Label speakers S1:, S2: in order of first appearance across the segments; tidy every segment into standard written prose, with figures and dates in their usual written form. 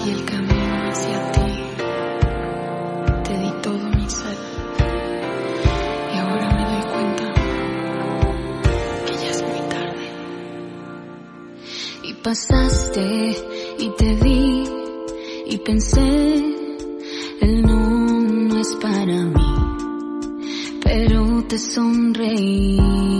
S1: y el camino hacia ti. Te di todo mi ser y ahora me doy cuenta que ya es muy tarde.
S2: Y pasaste y te vi y pensé, el no es para mí, pero te sonreí.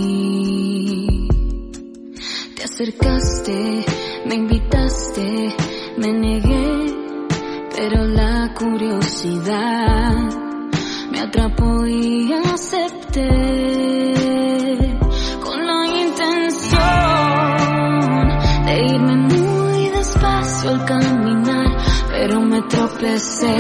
S2: Te acercaste, me invitaste, me negué, pero la curiosidad me atrapó y acepté, con la intención de irme muy despacio al caminar, pero me tropecé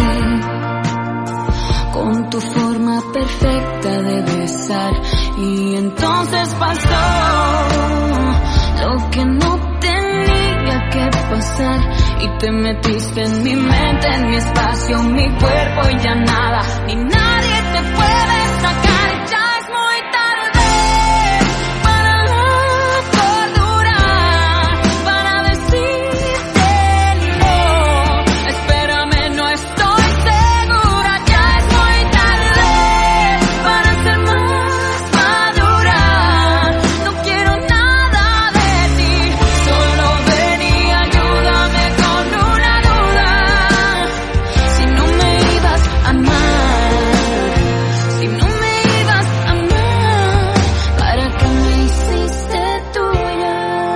S2: con tu forma perfecta de besar, y entonces pasó lo que no tenía que pasar, y te metiste en mi mente, en mi espacio, en mi cuerpo, y ya nada ni nadie te puede sacar. Ya es muy tarde para la cordura, para decirte no. Espérame, no estoy segura. Ya es muy tarde para ser más madura. No quiero nada de ti, solo ven y ayúdame con una duda. Si no me ibas a amar, si no me ibas a amar, ¿para qué me hiciste tuya?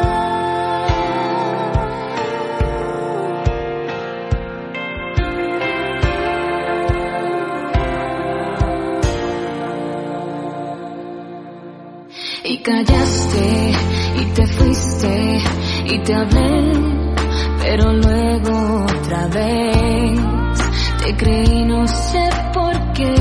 S2: Y callaste y te fuiste y te hablé, pero luego otra vez te creí, no sé por qué.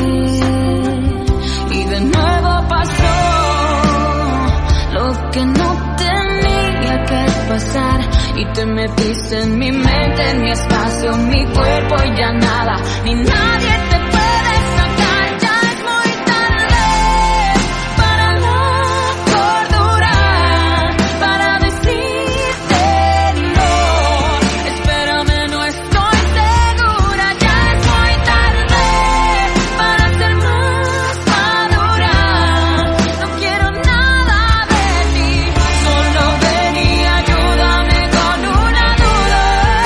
S2: Y de nuevo pasó lo que no tenía que pasar, y te metiste en mi mente, en mi espacio, en mi cuerpo, y ya nada ni nadie te puede sacar. Ya es muy tarde para la cordura, para decirte no. Espérame, no estoy segura. Ya es muy tarde para ser más madura. No quiero nada de ti, solo ven y ayúdame con una duda.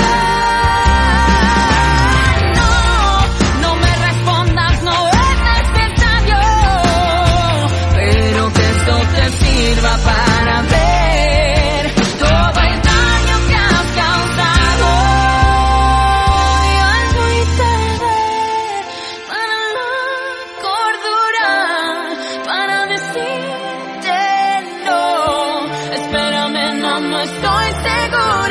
S2: No me respondas, no es necesario, pero que esto te sirva para ver todo el daño que has causado. Ya es muy tarde para la cordura, para decirte no. Espérame, no estoy segura.